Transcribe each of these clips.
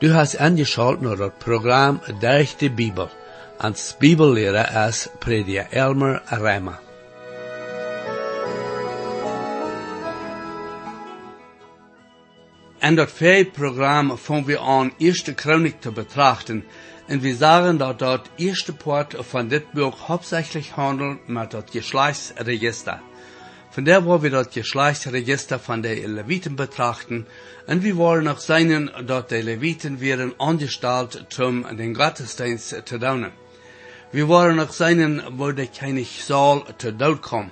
Du hast angeschaut naar het programma Durch de Bibel. Als Bibellehrer is prediker Elmer Reimer. In dat programma fangen wir an, Eerste Chronik te betrachten. En wir sagen, dat dat eerste Part van dit Buch hauptsächlich handelt met dat Geschlechtsregister. Von der wollen wir das Geschlechtsregister von den Leviten betrachten, und wir wollen auch sehen, dass die Leviten werden angestellt, den Gottesdienst zu tun. Wir wollen auch sehen, wo der König Saul zu Tod kommt.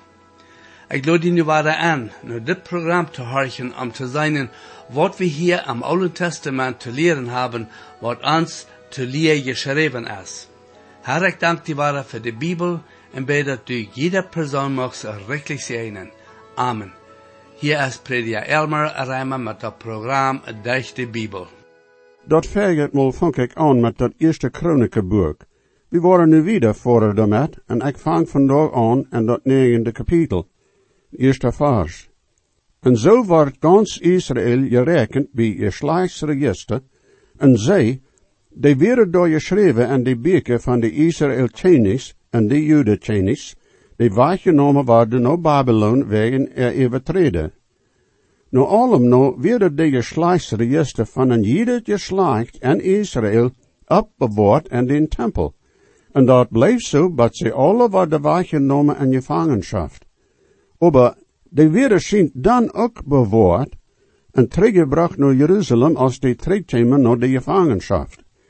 Ich lade Ihnen weiter an, nur das Programm zu horchen, zu sehen, was wir hier am Alten Testament zu lehren haben, was uns zu lehren geschrieben ist. Herr, ich danke dir weiter für die Bibel, en bid dat du jeder Person mag richtig segnen. Amen. Hier is prediker Elmer Reimer met dat programma Durch de Bibel. Dat vergeet mal vang ik aan met dat eerste Kronikenboek. We waren nu wieder voor daarmee, en ik vang vandaag aan in dat 9e kapitel, eerste vers. En zo wordt gans Israël gerekend bij geslachtsregister, en zij, die werden door geschreven in de boeken van de Israël-tjenis en de Juda-tjenis, die weggenomen worden naar Babylon wegen overtreden. Nu allemaal werden de geslachtsregister van een ieder geslacht in Israël opbewaard in den tempel. En dat bleef zo, dat ze alle worden weggenomen in gevangenschap. Maar die werden zijn dan ook bewaard en teruggebracht naar Jeruzalem als die terugkomen naar de gevangenschap.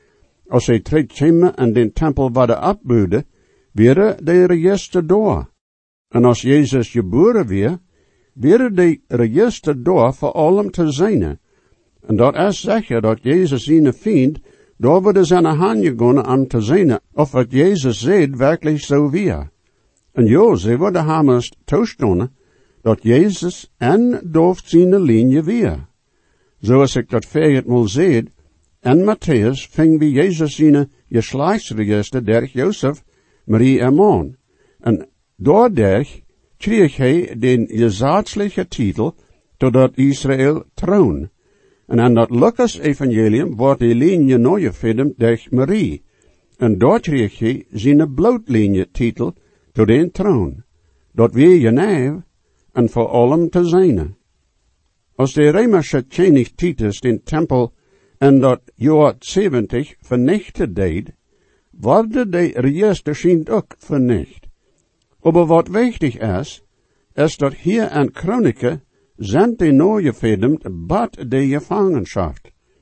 Als ze terugkomen en den tempel worden opbouwden, werden de register door. En als Jezus geboren weer, werden de register door voor allem te zijn. En dat is zeker dat Jezus zijn vriend, door worden zijn hand gegaan om te zijn, of wat Jezus zei werkelijk zo weer. En ja, ze worden hamers toestaan, dat Jezus en dooft zijn linie weer. Zoals ik dat vergeet mal zei, en Matthäus ving bij Jezus zijn geslachtsregister der Jozef, Marie en man. En doordat kreeg hij den gezatzliche titel totdat Israël troon. En aan dat Lucas evangelium wordt die linie neugefilmd door Marie. En daar kreeg hij zijn blootlinie titel tot den troon. Dat weer geneef en voor allem te zijn. Als de Römische König Titus den tempel in dat jaar 70 vernichtet deed, worden de register schijnt ook vernicht. Maar wat wichtig is dat hier in Kroniken zijn die neugefilmd bad de gevangenschap.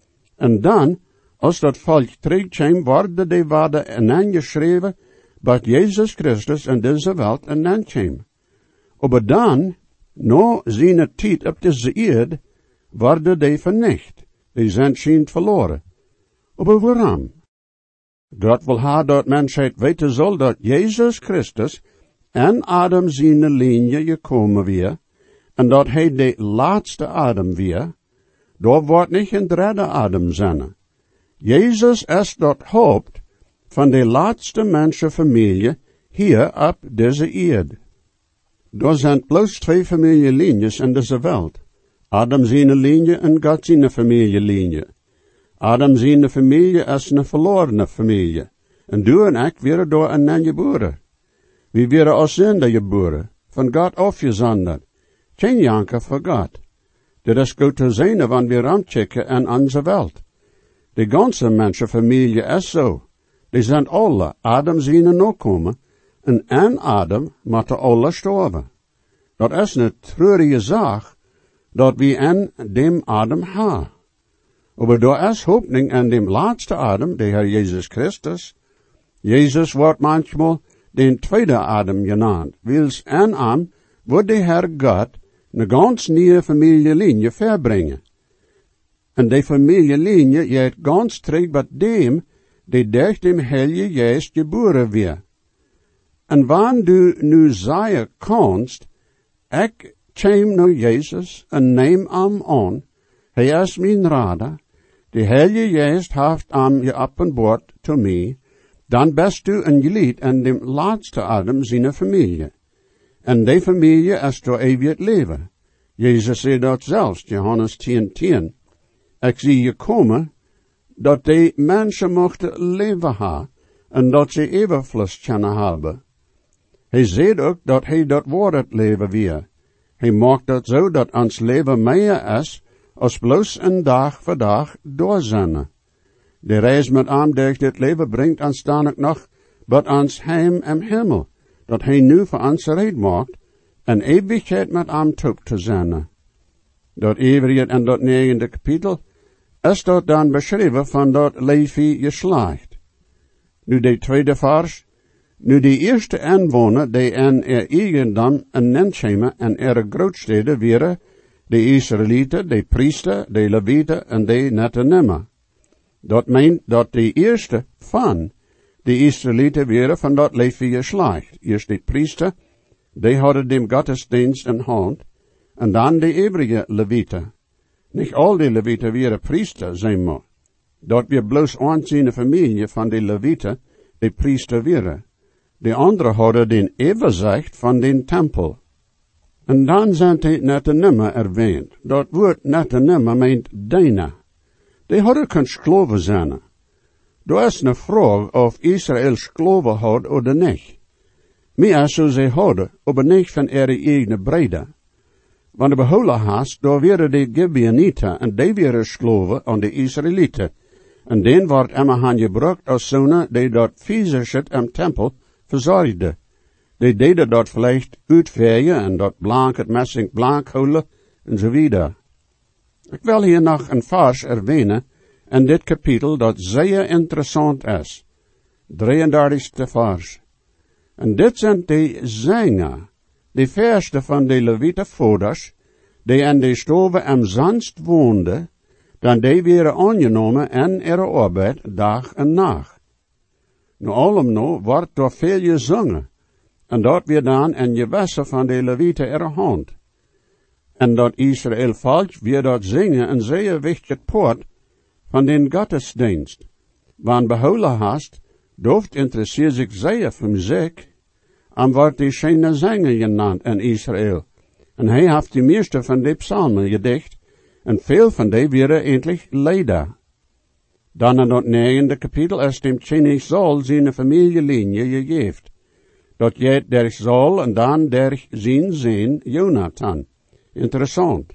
En dan, als dat volk terugkwam, worden die waarden ineengeschreven, dat Jezus Christus in deze wereld ineenkwam. Maar dan, na zijn tijd op deze aarde, worden die vernicht. Die zijn schijnt verloren. Maar waarom? Dat wil haar dat mensheid weten zal dat Jezus Christus en Adam zijn linie gekomen weer, en dat hij de laatste Adam weer, daar wordt niet een derde Adam zijn. Jezus is dat hoofd van de laatste mensenfamilie hier op deze aarde. Er zijn bloos 2 familielinies in deze wereld. Adam zijn linie en God zijn familielinie. Adam zijn familie is een verlorene familie. En du en ik werden door een geboren. We werden als zender geboren, van God afgezonderd. Geen janker voor God. Dat is goed te zijn wanneer we rondkijken in onze wereld. De ganze mensenfamilie is zo. Die zijn alle Adam zijn nakomen, en Adam moeten alle sterven. Dat is een treurige zaak, dat we in dem Adam hebben. Maar daar is hoopning in dem laatste Adam, de Heer Jezus Christus. Jezus wordt manchmal den tweede Adam genannt, wils in hem wordt de Heer God een ganz nieuwe familielinie verbrengen. En die familielinie gaat ganz terug bij dem, die durch dem Heilige Geest geboren weer. En wanneer du nu zeggen kannst, ik kwam naar Jezus en neem hem aan, hij is mijn rader, de Heilige Geest heeft hem geopenbaard to mij, dan bist du een gelied in dem laatste Adam zijn familie. En die familie is door eeuwig leven. Jezus zei dat zelfs, Johannes 10:10. Ik zie je komen, dat die mensen mochten leven ha, en dat ze evenvlust kunnen hebben. Hij zegt ook dat hij dat woord het leven weer. Hij maakt dat zo dat ons leven meer is, als bloos een dag voor dag doorzennen. De reis met hem durch dit leven brengt ons dan ook nog wat ons heim im hemel, dat hij nu voor ons red maakt, en eeuwigheid met hem toe te zenden. Dat eeuwigheid en dat 9e kapitel is dat dan beschreven van dat Levi geslacht. Nu de tweede vers, nu de eerste inwoner die in eigendom en nenschemen en grootsteden waren, de Israëlieten, de priester, de Levieten en de Nettenimmer. Dat meent dat de eerste van de Israëlieten waren van dat Levi geslacht. Eerst de priester, die hadden dem godsdienst in hand, en dan de overige Levieten. Niet al die Levieten waren priester, zeg maar. Dat weer bloos aanziene familie van de Levieten, die priester waren. De anderen hadden den overzicht van den tempel. En dan zijn die Nettenimmer erwähnt. Dat woord Nettenimmer meent diener. Die hadden geen skloven zijn. Er is een vraag of Israël skloven had of niet. Meer zo ze hadden, maar niet van ihre eigen brede. Want de behouden haast, daar waren de Gibeonieten en die waren skloven aan de Israëlieten. En den wordt immer gebruikt als zonen die dat viezerschit im tempel verzorgde. Die deden dat vielleicht uitvegen en dat blank het messing blank houden en zo wieder. Ik wil hier nog een vers erwähnen in dit kapitel dat zeer interessant is. 33e vers. En dit zijn de zingen, de verste van de Levieten vaders, die in de stoven am zandst woonden, dan die werden aangenomen in ihre arbeid dag en nacht. Nu allemaal wordt door veel gezongen, en dat weer dan in gewassen van de Levieten ihre hand. En dat Israël volk weer dat zingen een zeer wichtig poort van den godsdienst. Want behouden hast, dooft interesseert zich zeer voor muziek, en wordt die schöne zingen genannt in Israël. En hij heeft de meeste van die psalmen gedicht, en veel van die werden eindelijk leider. Dan in dat 9e kapitel is dem König Saul zijn familielinie gegeven. Dat jij der Saul en dan der zijn zoon Jonathan. Interessant.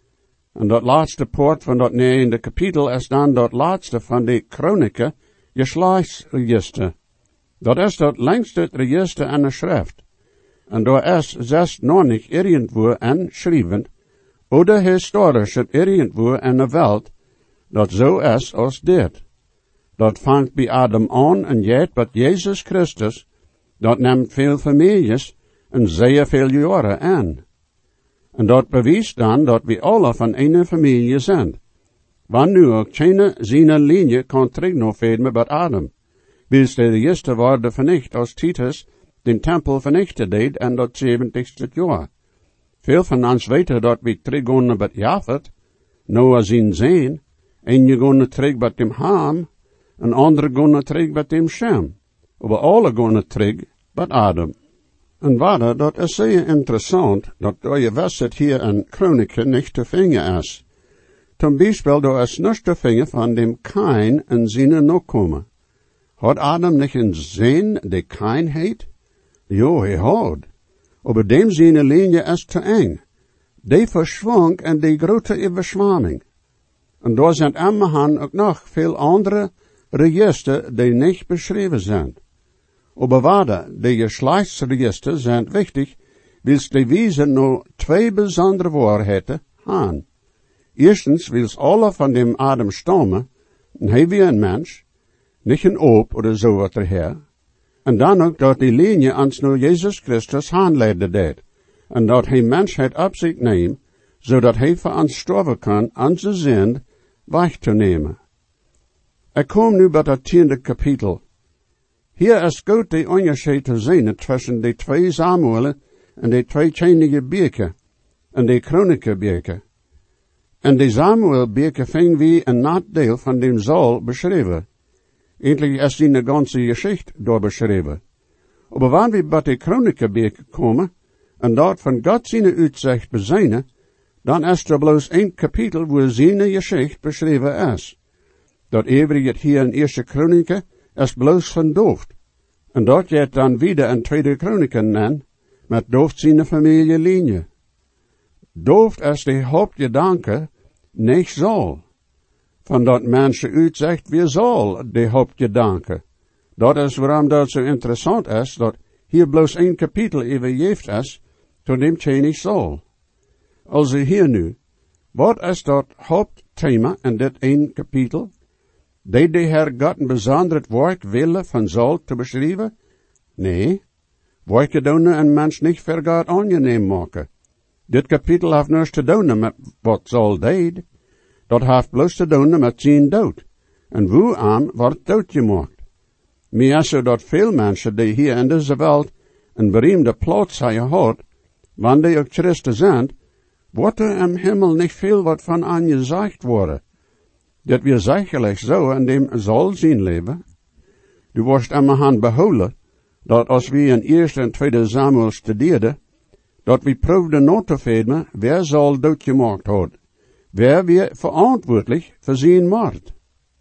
En dat laatste poort van dat 9e kapitel is dan dat laatste van de Kronieken geslachtsregister. Dat is dat längste register in de schrift. En daar is zes nog niet irgendwo in schrijven, oder historisch het irgendwo in de wereld, dat zo is als dit. Dat vangt bij Adam aan en jet wat Jezus Christus, dat neemt veel families en zeer veel jaren aan. En dat bewijst dan dat we alle van een familie zijn. Want nu ook geen zijn linie kan terugveden met Adam. Wils de eerste worden vernicht als Titus den tempel vernichtte deed en dat 70ste jaar. Veel van ons weten dat we teruggaan met Jafet, Noah zijn zoon, en je gaan terug met dem Ham, en andere gaan terug met dem Shem. Maar alle gaan terug met Adam. En waarde, dat is zeer interessant, dat door je wist hier in Kronieken niet te vinden is. Zum Beispiel, daar is niets te vinden van dem Kain en zijn nakomen. Had Adam niet een zoon die Kain heet? Jo, hij had. Maar dem zijn linie is te eng. Die verschwang in die grote overschwamming. En daar zijn immerhan ook nog veel andere registers die niet beschreven zijn. Maar waarde, de geslachtsregisters zijn wichtig, wils die wijzen nou twee bijzondere waarheden aan. Eerstens wils alle van dem Adam stammen, en hij wie een mens, niet een oop oder zo wat her. En dan ook dat die linie ons nou Jezus Christus aanleiden deed, en dat hij mensheid op zich neemt, zodat hij voor ons sterven kan, onze zin weg te nemen. Ik kom nu bij dat 10e kapitel. Hier is goed de onderscheid te zien tussen de twee Samuelen en de twee Könige Beken en de Kronieken Beken. En de Samuel Beken ving wie een nadeel van dem Saul beschreven. Eindelijk is die ganze Geschichte door beschreven. Maar wanneer we bij de Kronieken Beken komen, en dat van God zijn uitzicht bezijnen, dan is er bloos een kapitel waar zijn Geschichte beschreven is. Dat het hier in Eerste Kronieken is bloos van Dooft. En dat je het dan weer in Tweede Kronieken nen, met Dooft zijn familielinie. Dooft is de hoofdgedanke, niet zal. Van dat mensen uitzegt, wie zal de hoofdgedanke. Dat is waarom dat zo interessant is, dat hier bloos 1 kapitel overgeeft is, tot dem je niet zal. Also hier nu, wat is dat hoofdthema in dit 1 kapitel? Deed de Heer God een bijzonder werk willen van zal te beschrijven? Nee, werken doen een mens niet voor God aangeneem maken. Dit kapitel heeft niets te doen met wat zal deed. Dat heeft bloos te doen met zijn dood. En hoe aan wordt doodgemaakt. Meer is zo dat veel mensen die hier in deze wereld een beroemde plaats hebben gehad, wanneer die ook Christen zijn, wordt er im Himmel niet veel wat van aangezegd worden. Dat we zekerlijk zo in dem zal zien leven. Du worst immer gaan behouden, dat als we in 1 en 2 Samuel studeerden, dat we proefden na te vinden, wer zal doodgemaakt had. Wer weer verantwoordelijk voor zijn moord.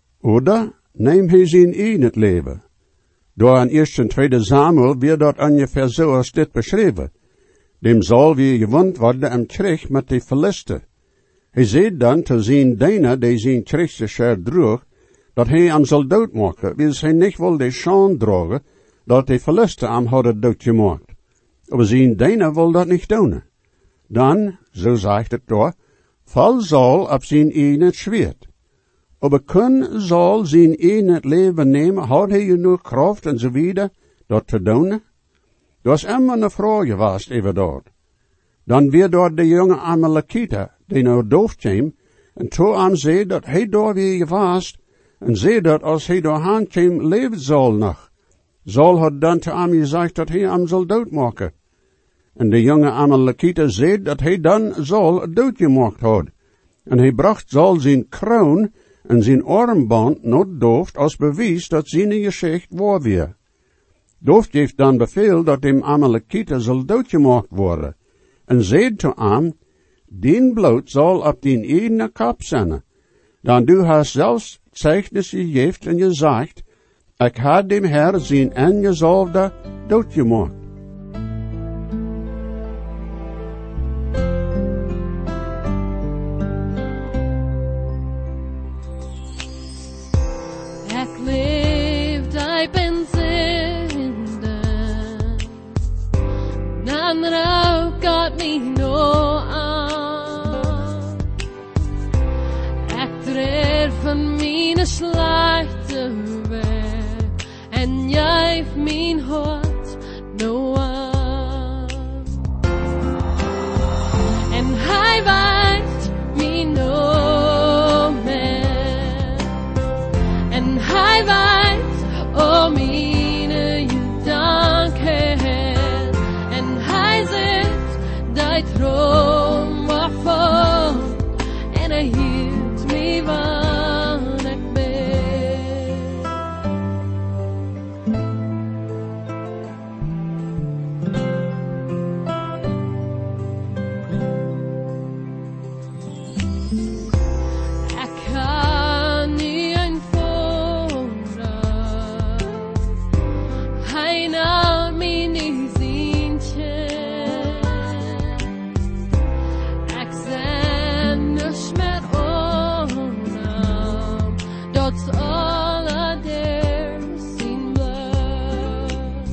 Oder neem hij zijn eigen leven. Door in 1 en 2 Samuel weer dat ongeveer zo als dit beschreven. Dem zal weer gewond worden im Krieg met de Philisten. Hij zei dan te zijn diener, die zijn Kriegse scher droeg, dat hij hem zal doodmaken, wil hij niet wel de schande dragen, dat de Philisten hem hadden doodgemaakt. Maar zijn diener wil dat niet doen. Dan, zo zegt het door, val zal op zijn eigen zwaard. Maar kun zal zijn eigen leven nemen, had hij genoeg kracht en zo wieder, dat te doen? Dat is immer een vraag geweest over dat. Dan weer door de jonge Amalekite, die nou Dooft kwam, en toen hem zei dat hij door weer geweest, en zei dat als hij doorheen kwam, leven zal nog. Zal had dan te hem gezegd dat hij hem zal doodmaken. En de jonge Amalekite zei dat hij dan zal doodgemaakt had. En hij bracht zal zijn kroon en zijn armband naar Dooft als bewijs dat zijn gezicht waar weer. Dooft geeft dan bevel dat dem Amalekite zal doodgemaakt worden. En zei te hem, dien bloed zal op dien eigen kop zijn. Dan du hast zelfs zeichnis gegeven en je zegt, ik had dem Herr zijn ingezalfde doodgemaakt. Ik leefde, ik ben zinde, dan rook God me no aan. Ik treed van mijn slechte weg en juif mijn hart no aan. En hij wijst me no meer. En hij wijst om mine je dankbaarheid. En hij zegt dat droom waarvan. En hij hield me waar ik ben. Ik kan niet eenvoudig. Hij nam me niet zientje. Ik zijn dus met onnaam. Dat is alle der zien bloed.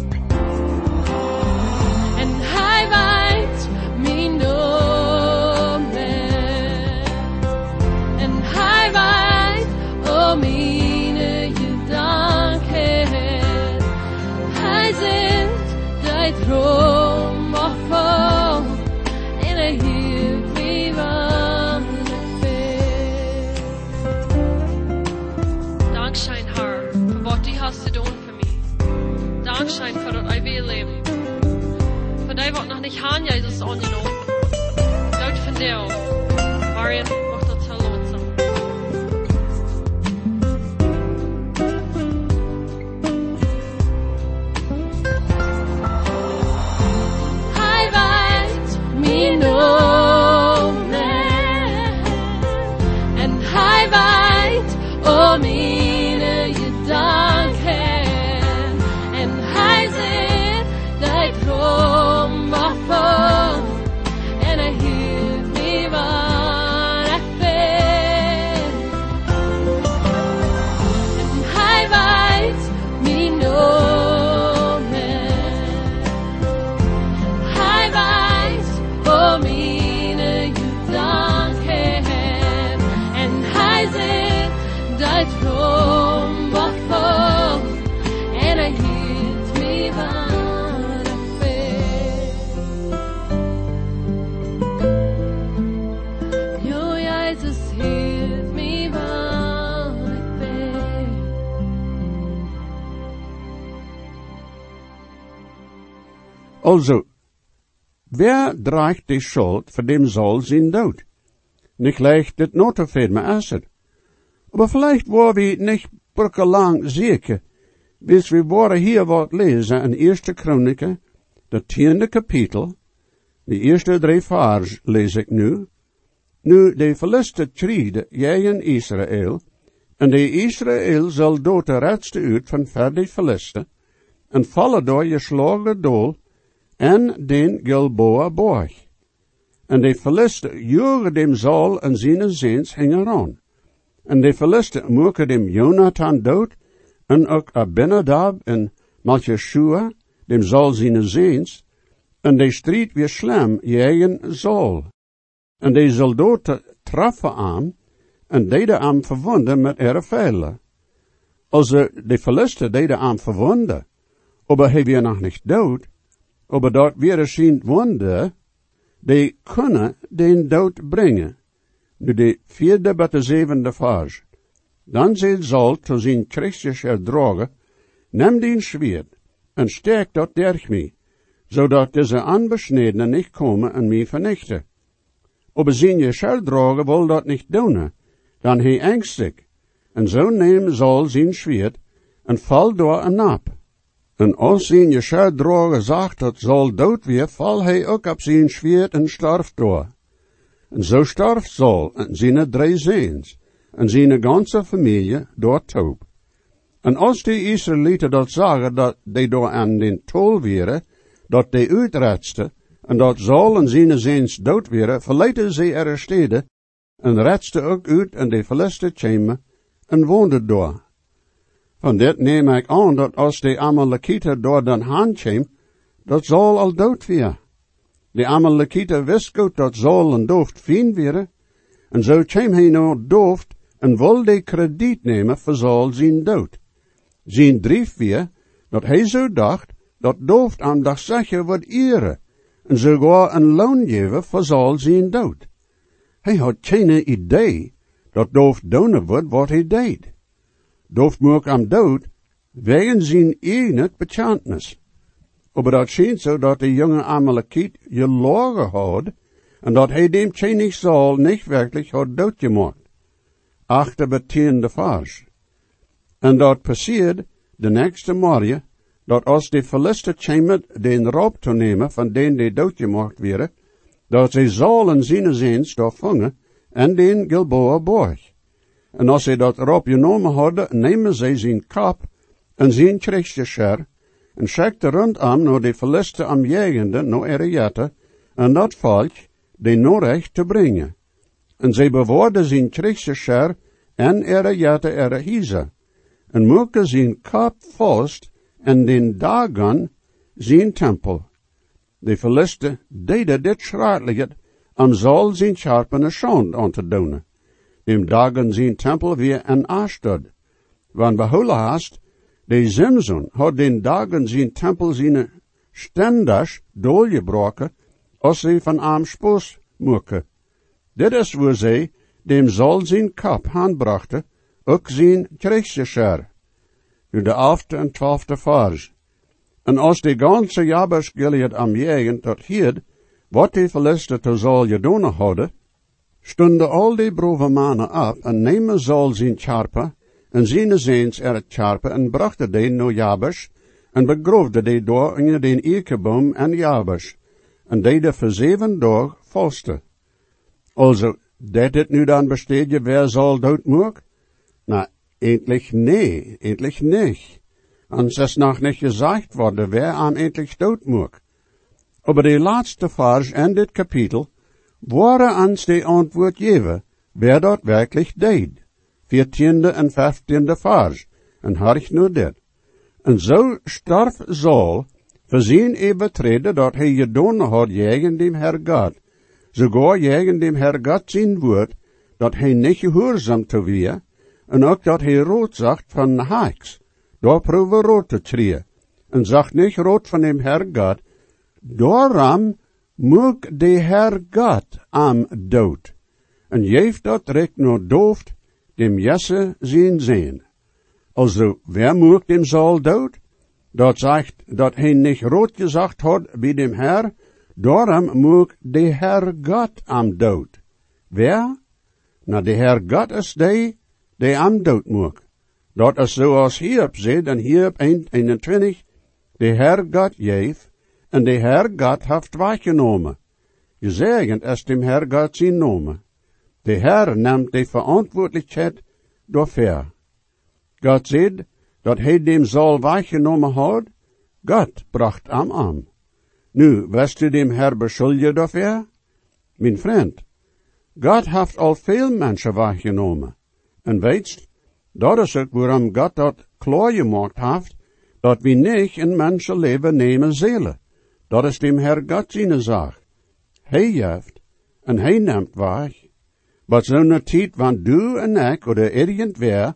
En hij wijt me no meer. En hij wijt om mine je dankbaarheid. Hij zegt dat droom waarvan. En hij hield me waar ik ben. Dankschein, Herr, für was du hast getan für mich. Dankschein für das ewige Leben. Für die, was noch nicht haben, Jesus, angenommen. Laut von dir. Marian, macht das Hallo zusammen. Hij wijt me no meer. En hij wijt om me Also, wer draagt die Schuld voor dem Saul zijn dood? Nicht leicht het not te veel met Asset. Aber vielleicht waren wir nicht lang zeker, bis wir waren hier wat lezen in 1. Kronieken, de 10e kapitel, de eerste 3 vers lees ik nu. Nu de Philister trieden tegen Israël, en de Israël zal dood de redste uit van de Philister, en vallen door je slagen dool, en den Gilboa borg. En de Philister joegen dem Saul en zijn zeens hingen aan. En de Philister moeken dem Jonathan dood, en ook Abinadab en Malchishua, dem Saul zijn zeens, en de strijd weer slim tegen Saul. En de soldaten traffen aan, en deden aan verwonden met ihre vijlen. Also, de Philister deden aan verwonden, aber hij weer nog niet dood, aber dat weer zijn wonder, die kunnen den dood brengen. Nu de 4e bij de 7e vers. Dan zei Saul tot zijn krijgsheer dragen, neem den schwert, en sterk dat durch mij, zodat deze aanbesnedenen niet komen en mij vernichten. Aber zijn je dragen wil dat niet doen, dan hij angstig, en zo neemt Saul zijn schwert, en valt door een nap. En als zijn je dragen zag dat Saul dood weer, val hij ook op zijn schwert en starft door. En zo starft Saul en zijn 3 zeens, en zijn ganze familie door toop. En als de Israëlieten dat zagen dat die door aan den tol waren, dat die uitredste, en dat Saul en zijn zeens dood waren, verlieten ze er steden, en redste ook uit en de Philister kwamen, en woonden door. Van dit neem ik aan dat als de Amalekieten door den hand kwam, dat Saul al dood was. De Amalekieten wist goed dat Saul een dooft vriend was, en zo kwam hij nou dooft en wilde krediet nemen voor Saul zijn dood. Zijn drief was dat hij zo dacht dat dooft aan dag zeker wordt ere, en sogar een loon geven voor Saul zijn dood. Hij had geen idee dat dooft doen wordt wat hij deed. Dooft moek am dood, wegen zijn eigen bekantnis. Aber dat schijnt zo dat de jonge Amalekiet gelogen had, en dat hij dem König Saul niet werkelijk had doodgemaakt. 8e bij 10e vers. En dat passiert de nächste morgen, dat als de Philister kwamen den rob te nemen van den die doodgemaakt werden, dat zij Saul en zijn zeens daar vangen en den Gilboa borg. En als zij dat rob genomen hadden, nemen zij zijn kap en zijn krijgsheer, en schikte rondom naar de Philister am jegende, naar Eriette, en dat volk, die Norecht te brengen. En zij bewaarden zijn krijgsheer en Eriette Erehise, en moeken zijn kap vast en den dagen zijn tempel. De Philister deden dit schrijdelijk om Saul zijn scherpene schand aan te doen. Dem dagen zijn tempel weer een Ashdod. Want behouden haast, de Simson had den dagen zijn tempel zijn stendas doorgebroken, als zij van am spoos moeken. Dit is waar zij dem Saul zijn kap handbrachten, ook zijn krijgsheer. Nu de 11e en 12e vers. En als de ganze Jabes Gilead am jegen tot hierd, wat de Philister te Saul gedaan hadden, stonden al die brave mannen op en nemen Saul zijn charpe, en zijn zeens charpe, en brachten die naar Jabes, en begroefden die door in den eikeboom en Jabes, en deden voor 7 dagen vasten. Also, dat het nu dan besteedje wer Saul dood mocht? Nou, endlich nee, endlich nicht. En es is nog niet gezegd worden wer am endlich dood mocht. Aber de laatste vers in dit kapitel waren ons de antwoord geven, wer dat werkelijk deed. 14e en 15e vers, en harch nu dit. En zo starf Saul, voor zijn overtreden dat hij gedaan had tegen dem Herr God, sogar tegen dem Herr God zijn woord, dat hij niet gehoorzaam te weer, en ook dat hij rood zag van haaks, daar proeven rood te treden, en zag niet rood van dem Herr God, daarom moek de Herr God am dood, en jeeft dat recht naar dooft, dem Jesse zijn. Also, wer moek dem Saul dood? Dat zegt dat hij niet rood gezegd had bij dem Herr, daarom moet de Herr God am dood. Wer? Nou, de Herr God is die am dood moet. Dat is zoals hierop zit, en hierop 21, de Herr God jeef, en de Herr God heeft weggenomen. Gezegend is dem Herr God zijn nomen. De Herr neemt de verantwoordelijkheid daarvoor. God zegt dat hij dem zal weggenomen had, God bracht am am. Nu, wist u dem Herr beschuldigd daarvoor? Mijn vriend, God heeft al veel mensen weggenomen. En weet, dat is ook waarom God dat klaargemaakt heeft, dat we niet in mensenleven nemen zullen. Dat is dem Herr God zijn zaak. Hij geeft en hij neemt weg. Maar zo'n tijd, wanneer du en ik, oder irgendwer,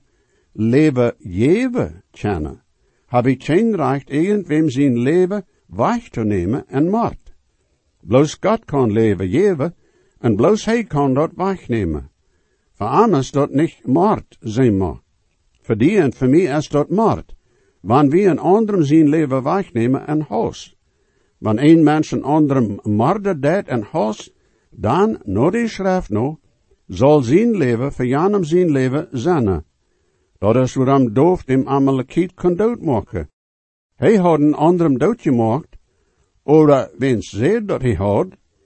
leven geven kennen, heb ik geen recht irgendwem zijn leven weg te nemen en macht. Bloos God kan leven geven, en bloos hij kan dat wegnemen. Voor anders dat niet macht zijn mag. Voor die en voor mij is dat macht. Wanneer we een anderem zijn leven wegnemen en haus. Wanneer een mens een anderem moorden deed en haus, dan, no die schrift no, zal zijn leven voor janem zijn leven zijn. Dat is waarom doof dem Amalekiet kon doodmaken. Hij had een anderem doodgemaakt, oder wens zei dat hij had,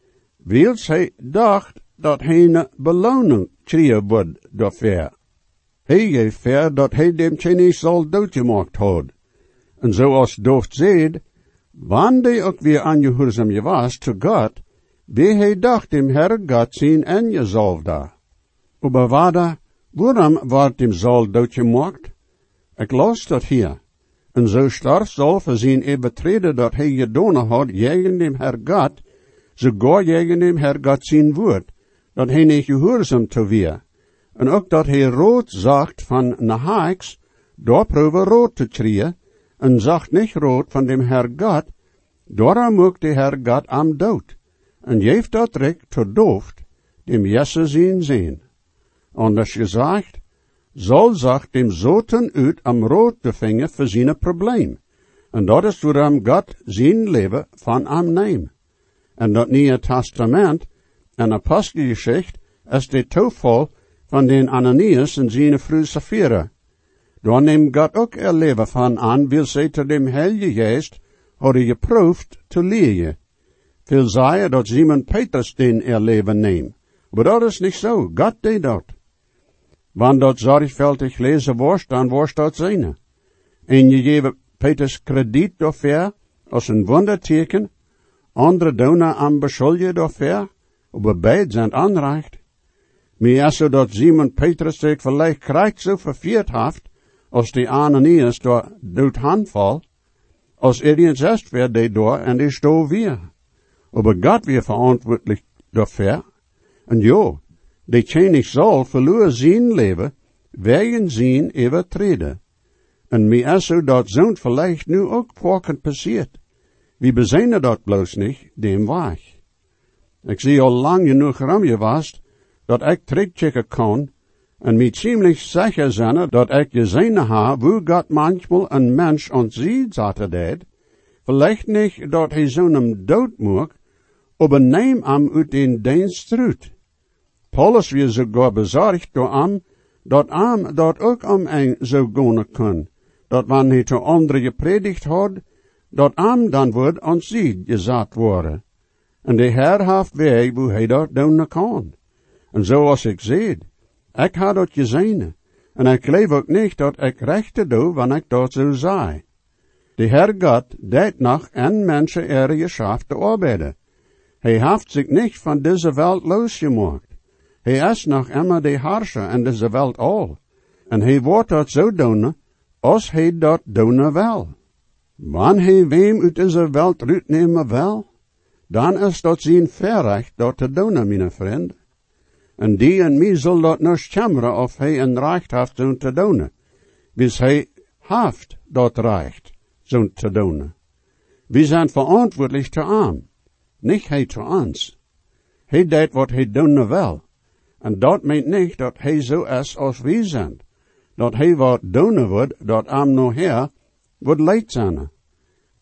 wils hij dacht dat hij een beloning kreeg wordt daarvoor. Hij geeft ver dat hij dem Chinese zal doodgemaakt had. En zoals doof zei, wanneer hij ook weer aangehoorzaam was te God, wie hij dacht dem Herr God zijn en jezelf daar. Aber waarom wordt dem zal doodgemaakt? Ik las dat hier. En zo starf zal voor zijn overtreden dat hij gedaan had tegen dem Herr God, sogar tegen dem Herr God zijn woord, dat hij niet gehoorzaam te weer. En ook dat hij rood zag van Nahaix, daar probeerde rood te krijgen, en zag niet rood van dem Herr God, daarom moet de Herr God am dood. En heeft dat recht tot dooft, dem Jesse zijn. Anders gezegd, zal zag dem zoten uit am rood te vingen voor zijn probleem. En dat is waarom God zijn leven van am neemt. En dat Nieuwe Testament en Apostelgeschichte is de toeval van den Ananias en zijn vrouw Sapphira. Daar neemt God ook er leven van aan, wil zij te dem Heilige Geest hadden geproefd te leren. Veel zeiden dat Simon Petrus den er leven neemt. Maar dat is niet zo, God deed dat. Wanneer dat zorgvuldig lezen wordt, dan wordt dat zijn. En je geeft Petrus krediet daarvoor, als een wonderteken, andere doen aan beschuldigen daarvoor, maar beide zijn aanrecht. Maar als dat Simon Petrus zich vielleicht krijgt zo verveerd heeft, als die Ananias door dood handval, als ergens est werd die door en die stond weer. Maar God weer verantwoordelijk daarvoor. En jo, die König zal verloor zijn leven, wegen zijn overtreden. En mij is zo dat zo'n vielleicht nu ook vaker passiert. We bezinnen dat bloos niet, dem weg. Ik zie al lang genoeg geweest, dat ik terugchecken kan, en mij ziemlich zeker zijn dat ik gezien heb, hoe God manchmal een mens ontziet zaten deed, vielleicht niet dat hij zo'n dood moet, aber neem hem uit den dienst eruit. Paulus weer sogar bezorgd door hem dat ook om een zou gaan kan, dat wanneer hij te anderen gepredigd had, dat hem dan wordt ontziet gezet worden. En de Heer heeft weg hoe hij dat doen kan. En zoals ik zei, ik had dat gezien, en ik geloof ook niet dat ik recht doe, wanneer ik dat zo zei. De Heer God deed nog en mensen geschaft te arbeiden. Hij heeft zich niet van deze wereld losgemaakt. Hij is nog immer de Herrscher in deze wereld al. En hij wordt dat zo doen, als hij dat doen wil. Wanneer hij wem uit deze wereld uitnemen wil, dan is dat zijn verrecht dat te doen, mijn vriend. En die en mij zal dat nog schemeren of hij een recht heeft zo te doen. Bis hij heeft dat recht zo te doen. We zijn verantwoordelijk te hem, niet hij te ons. Hij deed wat hij doen wil. En dat meent niet dat hij zo is als wij zijn. Dat hij wat doen wordt, dat hem nog her wordt leid zijn.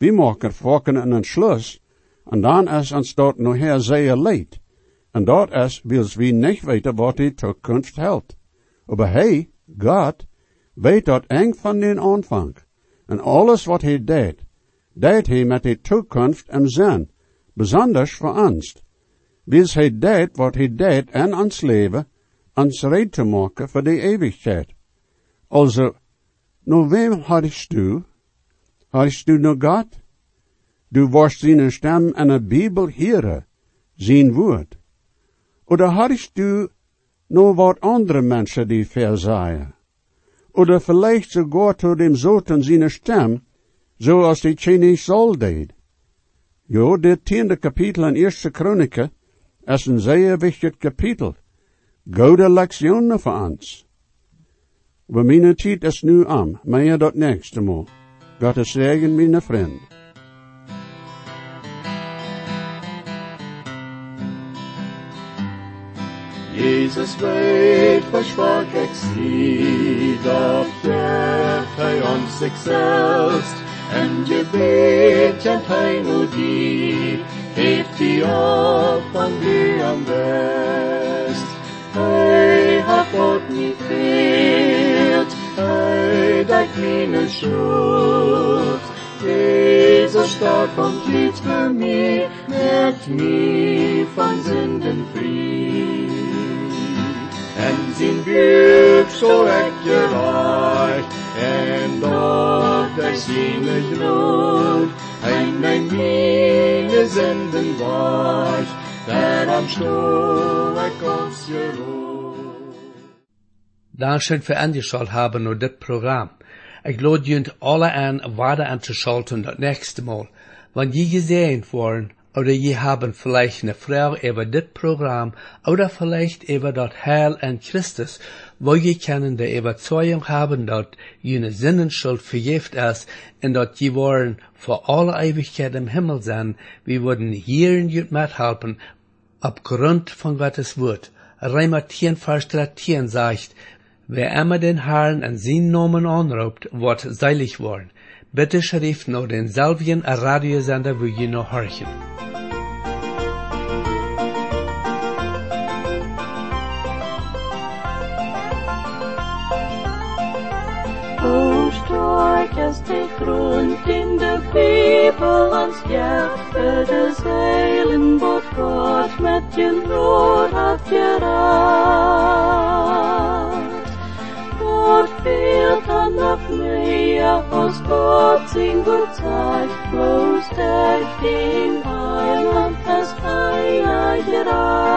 Wir maken vaak een Entschluss, en dan is ons dat nachher sehr leid. En dat is, wils wir nicht weten, wat die Zukunft hält. Aber hey, Gott, weet dat eng van den Anfang. En alles wat hij deed hij met de Zukunft im Sinn, besonders voor ons. Wils hij deed wat hij deed in ons leven, ons red te maken voor de eeuwigheid. Also, nou wem hadst du? Hadst du nou Gott? Du warst seine Stimme in der Bibel hören, sein Wort. Oder hadst du noch wat andere Menschen die versagen? Oder vielleicht sogar zu dem Soten seine Stimme, so als die Chinese Saul deed. Jo, das 10. Kapitel in 1. Chroniker ist ein sehr wichtiges Kapitel. Gute Lektionen für uns. Aber meine Zeit ist nu am, mehr das nächste Mal. Gottes Segen, meine Freunde. Jesus weet, versprach ich sie, doch gibt hij uns sich selbst. En Gebet kennt hij nur die, hebt die op van die am best. Hij hat Gott niet fehlt, hij deckt meine Schuld. Jesus stark und liegt für mich, merkt mich von Sünden frei. En zijn buik zo echt gereicht, en dort er seine Glut, en mijn meine Sünden weicht, der am Stuhl uns geruht. Dankeschön für angeschaut haben und das Programm. Ich lade jünt alle an, weiter anzuschalten das nächste Mal. Wenn je gesehen worden, oder je haben vielleicht eine Frage über das Programm, oder vielleicht über das Heil in Christus, wo je können die Überzeugung haben, dass jene Sinnenschuld vergift ist, und dass je wollen für alle Ewigkeit im Himmel sein, wir würden hier in jüt mithelfen, aufgrund von Gottes Wort. Römer 10, Vers 13 sagt, wer immer den Herrn an seinen Namen anruft, wird seilig worden. Bitte schrift noch denselben Radiosender, wo ihr noch horchen. O stark ist der Grund in der Bibel ans Geld für das Heilen, was Gott mit dem Brot hat gerat. Gott fehlt dann noch mehr, als Gott sein Wort sagt, bloß durch den Heiland ist einer gerat.